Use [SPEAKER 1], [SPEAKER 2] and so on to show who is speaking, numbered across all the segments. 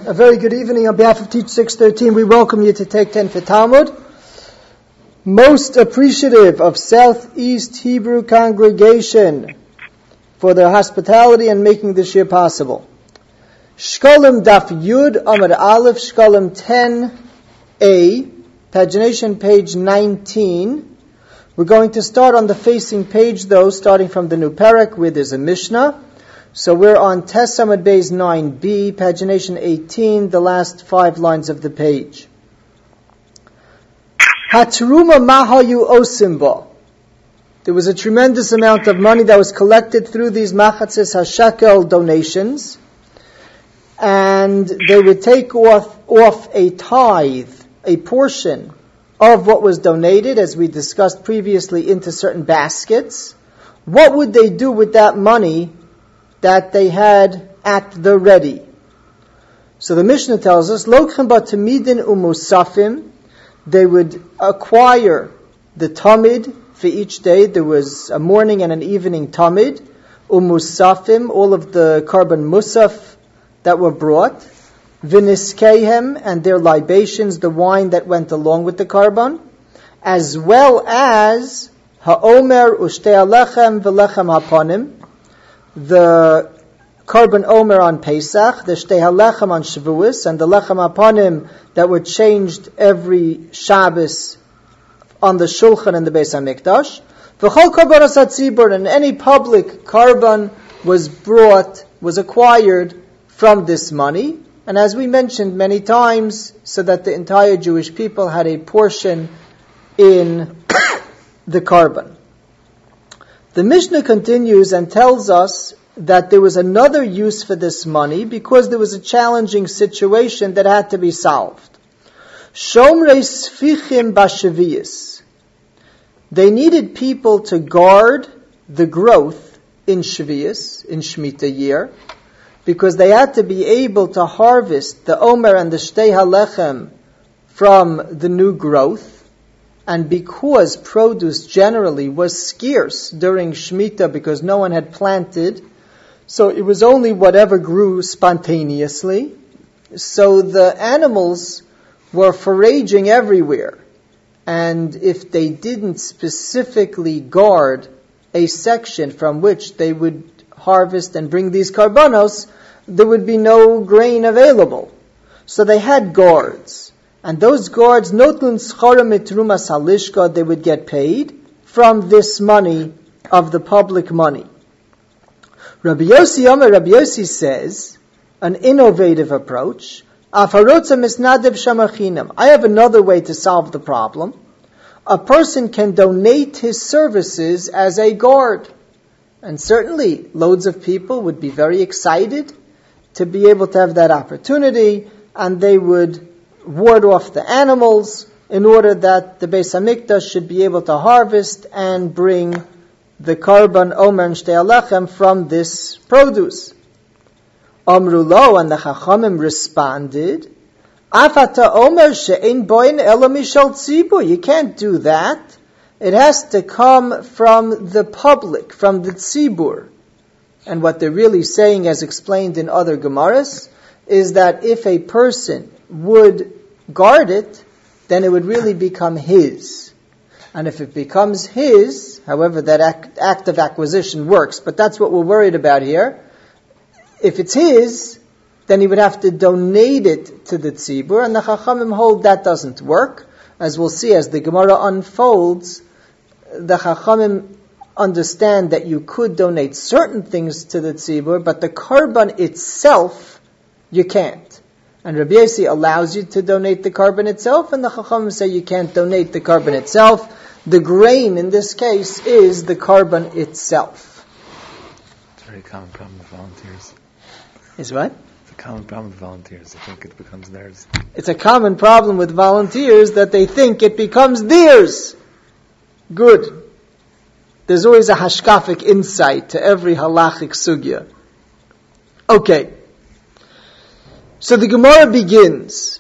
[SPEAKER 1] A very good evening. On behalf of Teach 613, we welcome you to Take 10 for Talmud. Most appreciative of Southeast Hebrew Congregation for their hospitality and making this year possible. Shkolim Daf Yud Amud Aleph Shkolim 10a, pagination page 19. We're going to start on the facing page though, starting from the new parak where there's a Mishnah. So we're on Tes Amud Beis 9b, pagination 18, the last 5 lines of the page. Hatruma mahayu osimba. There was a tremendous amount of money that was collected through these machatzis hashekel donations, and they would take off a tithe, a portion of what was donated, as we discussed previously, into certain baskets. What would they do with that money that they had at the ready? So the Mishnah tells us, Lokhem batamidin umusafim, they would acquire the tamid for each day. There was a morning and an evening tamid, umusafim, all of the carbon musaf that were brought, viniskehem, and their libations, the wine that went along with the carbon, as well as ha'omer ushtei alechem v'lechem hapanim, the carbon omer on Pesach, the shtei halechem on Shavuos, and the lechem hapanim that were changed every Shabbos on the Shulchan in the Beis HaMikdash. V'chol karbanos hatzibur, and any public carbon was acquired from this money. And as we mentioned many times, so that the entire Jewish people had a portion in the carbon. The Mishnah continues and tells us that there was another use for this money because there was a challenging situation that had to be solved. Shomrei sfichim b'shaviyos. They needed people to guard the growth in Shviyos, in Shemitah year, because they had to be able to harvest the Omer and the Shtei HaLechem from the new growth. And because produce generally was scarce during Shemitah because no one had planted, so it was only whatever grew spontaneously. So the animals were foraging everywhere. And if they didn't specifically guard a section from which they would harvest and bring these karbanos, there would be no grain available. So they had guards. And those guards, notun schara mitrumas halishka, they would get paid from this money of the public money. Rabbi Yossi says, an innovative approach. Afarotza misnadev shamachinam. I have another way to solve the problem. A person can donate his services as a guard. And certainly loads of people would be very excited to be able to have that opportunity, and they would ward off the animals in order that the Beis HaMikdash should be able to harvest and bring the carbon omer and shtei halechem from this produce. Amru lo, and the Chachamim responded, Afata omer she'ein boin ela mishal tzibur. You can't do that. It has to come from the public, from the tzibur. And what they're really saying, as explained in other Gemaras, is that if a person would guard it, then it would really become his. And if it becomes his, however that act of acquisition works, but that's what we're worried about here. If it's his, then he would have to donate it to the tzibur, and the Chachamim hold that doesn't work. As we'll see as the Gemara unfolds, the Chachamim understand that you could donate certain things to the tzibur, but the carbon itself, you can't. And Rabbi Yossi allows you to donate the carbon itself, and the Chachamim say you can't donate the carbon itself. The grain, in this case, is the carbon itself.
[SPEAKER 2] It's a very common problem with volunteers.
[SPEAKER 1] Is what?
[SPEAKER 2] It's a common problem with volunteers. They think it becomes theirs.
[SPEAKER 1] It's a common problem with volunteers that they think it becomes theirs. Good. There's always a hashkafic insight to every halachic sugya. Okay. So the Gemara begins.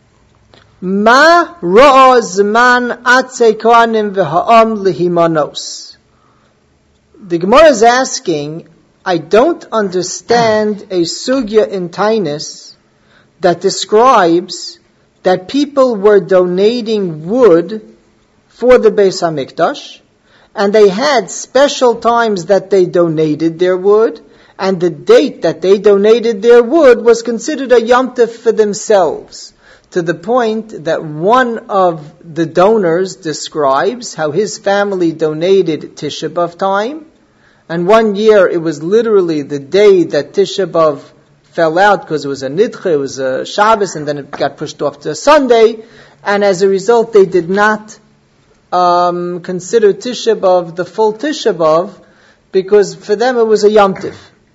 [SPEAKER 1] Ma ra'a zman atzei kohanim v'ha'am lehimanos. The Gemara is asking, I don't understand a sugya in Tainus that describes that people were donating wood for the Beis HaMikdash, and they had special times that they donated their wood, and the date that they donated their wood was considered a Yom Tov for themselves, to the point that one of the donors describes how his family donated Tisha B'Av time, and one year it was literally the day that Tisha B'Av fell out because it was a Nidche, it was a Shabbos, and then it got pushed off to a Sunday, and as a result they did not consider Tisha B'Av the full Tisha B'Av, because for them it was a Yom Tov.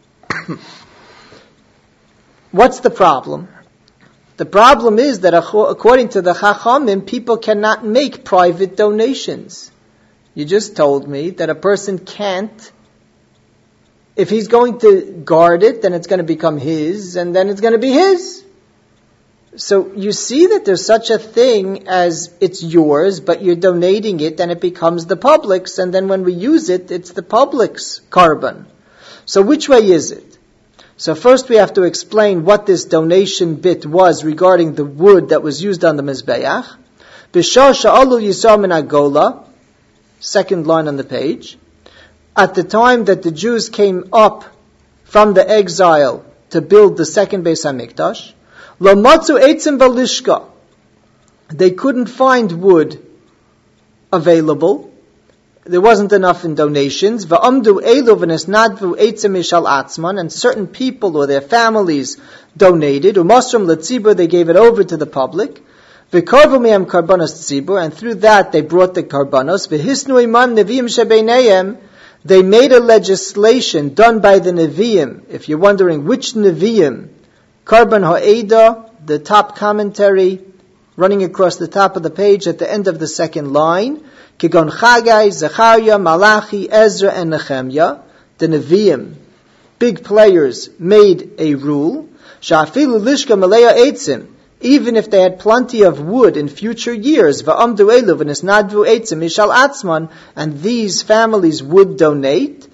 [SPEAKER 1] What's the problem? The problem is that according to the Chachamim, people cannot make private donations. You just told me that a person can't. If he's going to guard it, then it's going to become his, and then it's going to be his. So you see that there's such a thing as it's yours, but you're donating it, and it becomes the public's, and then when we use it, it's the public's carbon. So which way is it? So first we have to explain what this donation bit was regarding the wood that was used on the Mizbeach. B'shar sha'alu Yisrael min hagola, second line on the page. At the time that the Jews came up from the exile to build the second Beis HaMikdash, lo matzu eitzim balishka, they couldn't find wood available. There wasn't enough in donations. Va'amdu elu v'nesnadvu eitzim mishal atzman, and certain people or their families donated. Umasram letzibur, they gave it over to the public. V'karvu me'am karbanos tzibur, and through that they brought the karbanos. V'hisnu imam neviim shebeinayim, they made a legislation done by the Nevi'im. If you're wondering which Nevi'im, Karban Ha'eda, the top commentary, running across the top of the page at the end of the second line, Kigon Chagai, Zechariah, Malachi, Ezra, and Nehemiah, the Nevi'im, big players, made a rule, Sha'afilu Lishka Malaya Eitzim, even if they had plenty of wood in future years, and these families would donate,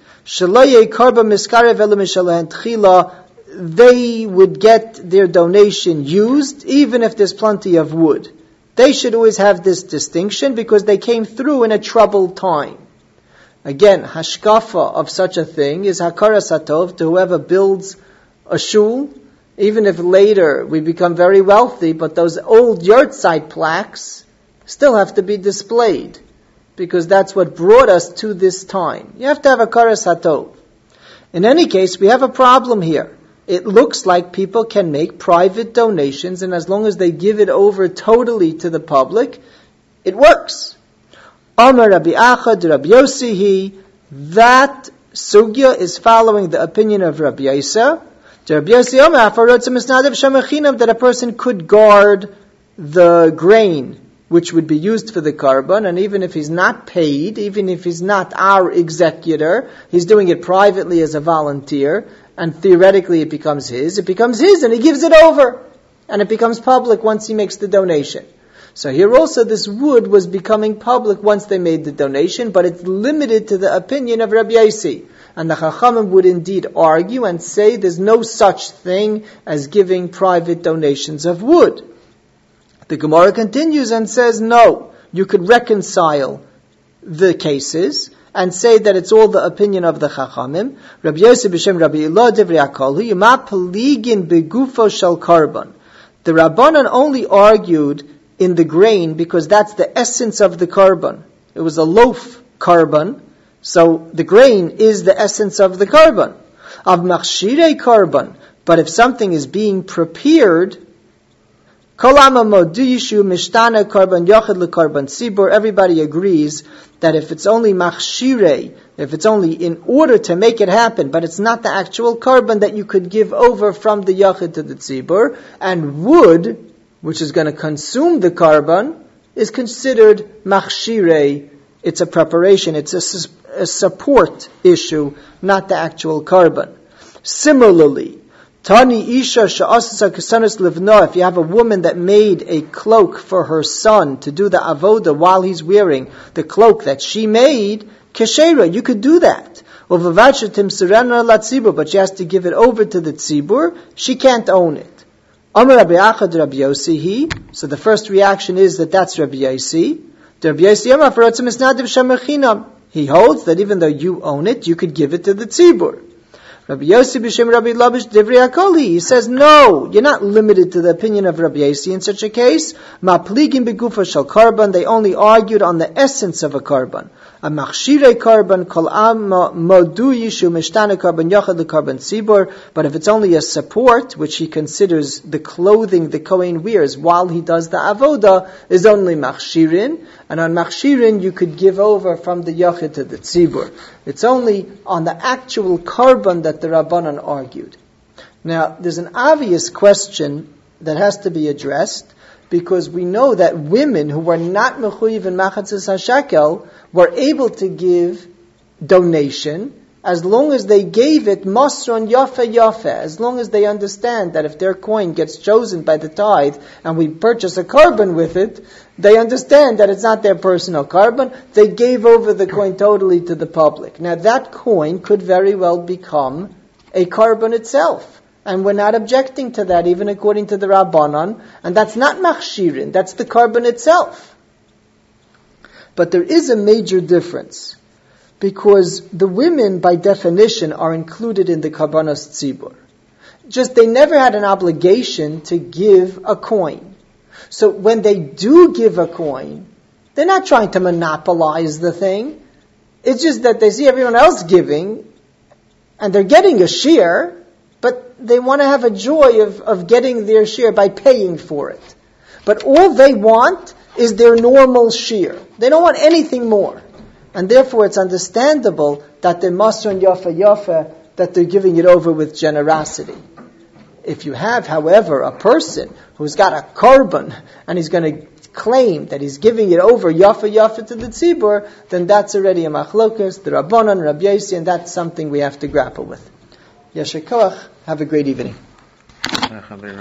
[SPEAKER 1] they would get their donation used, even if there's plenty of wood. They should always have this distinction because they came through in a troubled time. Again, hashkafa of such a thing is hakaras hatov to whoever builds a shul. Even if later we become very wealthy, but those old yahrzeit plaques still have to be displayed, because that's what brought us to this time. You have to have a karas hatov. In any case, we have a problem here. It looks like people can make private donations, and as long as they give it over totally to the public, it works. Amar Rabbi Achad, Rabbi Yosihi, that sugya is following the opinion of Rabbi Yosef, that a person could guard the grain which would be used for the carbon, and even if he's not paid, even if he's not our executor, he's doing it privately as a volunteer, and theoretically it becomes his and he gives it over, and it becomes public once he makes the donation. So here also this wood was becoming public once they made the donation, but it's limited to the opinion of Rabbi Yossi. And the Chachamim would indeed argue and say there's no such thing as giving private donations of wood. The Gemara continues and says, no, you could reconcile the cases and say that it's all the opinion of the Chachamim. Rabbi Yosef b'shem Rabbi Ilah divrei hakol hu yima peligin begufo shel karban. The Rabbanan only argued in the grain because that's the essence of the carbon. It was a loaf carbon. So the grain is the essence of the carbon. Of machshirei carbon. But if something is being prepared, everybody agrees that if it's only machshirei, if it's only in order to make it happen, but it's not the actual carbon that you could give over from the yachid to the tzibur, and wood, which is going to consume the carbon, is considered machshirei. It's a preparation, it's a support issue, not the actual carbon. Similarly, Tani Isha Sha'asasa Kasanas Livna, if you have a woman that made a cloak for her son to do the avoda while he's wearing the cloak that she made, Keshera, you could do that. But she has to give it over to the tzibur, she can't own it. Amar Rabbi Achad Rabbi Yossi. So the first reaction is that that's Rabbi Yossi. Rabbi Yossi Amar Faratzim Isnadiv Shemerchinam. He holds that even though you own it, you could give it to the tzibur. Rabbi Yossi b'shem Rabbi Labish Divrei Akoli. He says, no, you're not limited to the opinion of Rabbi Yossi in such a case. Ma pligim begufa shel karban. They only argued on the essence of a karban. A machshirei karban kol am modu yishu mishtana karban yachad the karban tzibur. But if it's only a support, which he considers the clothing the Kohen wears while he does the avoda, is only machshirin. And on machshirin, you could give over from the yachid to the tzibur. It's only on the actual karban that the Rabbanan argued. Now, there's an obvious question that has to be addressed, because we know that women who were not mechuyev in machatzis hashekel were able to give donation as long as they gave it masron yafa yafa, as long as they understand that if their coin gets chosen by the tithe and we purchase a karban with it, they understand that it's not their personal karban. They gave over the coin totally to the public. Now that coin could very well become a karban itself. And we're not objecting to that, even according to the Rabbanan. And that's not machshirin, that's the karban itself. But there is a major difference, because the women, by definition, are included in the karbanos tzibur. Just they never had an obligation to give a coin. So when they do give a coin, they're not trying to monopolize the thing. It's just that they see everyone else giving, and they're getting a share, but they want to have a joy of getting their share by paying for it. But all they want is their normal share. They don't want anything more. And therefore it's understandable that they're masron yafa yafa, that they're giving it over with generosity. If you have, however, a person who's got a karban and he's going to claim that he's giving it over yafa yafa to the tzibur, then that's already a machlokas, the Rabbanan, Rabbi Yossi, and that's something we have to grapple with. Yasher koach, have a great evening.